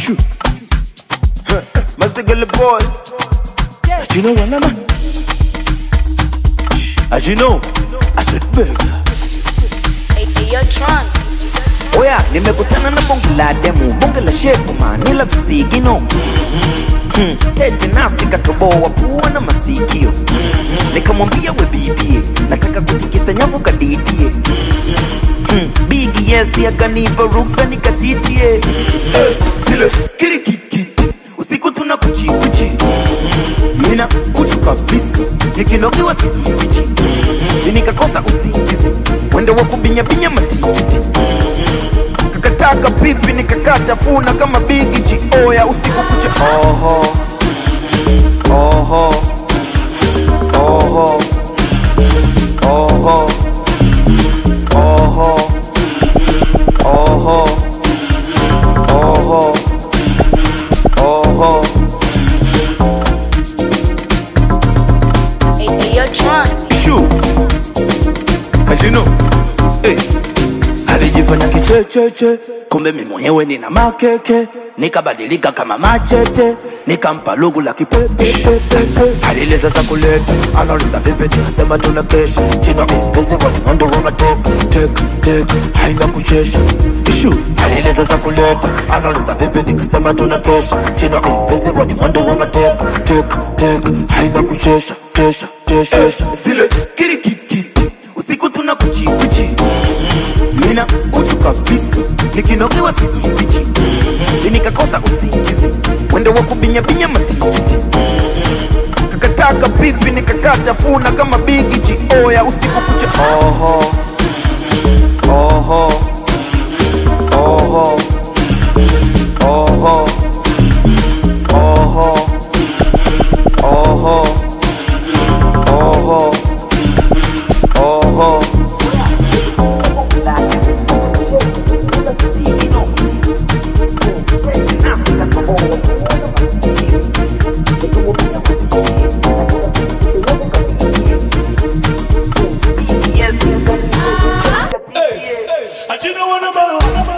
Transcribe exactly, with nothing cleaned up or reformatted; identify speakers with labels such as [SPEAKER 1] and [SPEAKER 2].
[SPEAKER 1] Shoo. Masigala boy. As you know what I'm As you know, I said burger.
[SPEAKER 2] Hey, hey, yo, Tron.
[SPEAKER 1] Oya, nimekutana na bonge la demu, bonge la shepu manila visigino. Hmm, tete nasi katoboa pua na masikio. Nikamwambia we bibie, nataka kutikisa nyavu kadidie. Hmm, bigi yesi akanipa ruksa nikatitie. Eh, sile kiri kiki, usiku tuna kuchi kuchi. Nina kuchuka visi, nikinokiwa sijifichi. Sinikakosa usingizi, wende wakubinya binya matikiti. Kakataka pipi nikakata funa kama bigichi. Oya usiku kucha. Oho Oho Oho Oho Oho Oho Oho Oho.
[SPEAKER 2] Hey, hey, yo, Tron.
[SPEAKER 1] Shoo. As you know, hey. Alijifanya kichecheche, kumbe mimi mwenyewe nina makeke. Nikabadilika kama machete, nikampa lugu la kipepepepe. Alileta za kuleta, anauliza vipi nikasema tunakesha. Jina invisible ni mwendo wa mateka, tek, tek, haina kuchesha. Ishu, alileta za kuleta, anauliza vipi nikasema tunakesha. Jina invisible ni mwendo wa mateka, tek, tek, haina kuchesha, kesha, kesha. Zile kiri kiki, usiku tuna kuchi kuchi. Nina uchuka visi, nikinokiwa sijifichi. Sinikakosa usingizi, wende wakubinya binya matikiti. Kakataka pipi nikakata funa kama bigichi. Oya usiku kucha. Oho Oho Oho Oho Oho Oho Oho Oho.
[SPEAKER 3] Hey, hey, I do know what I'm about.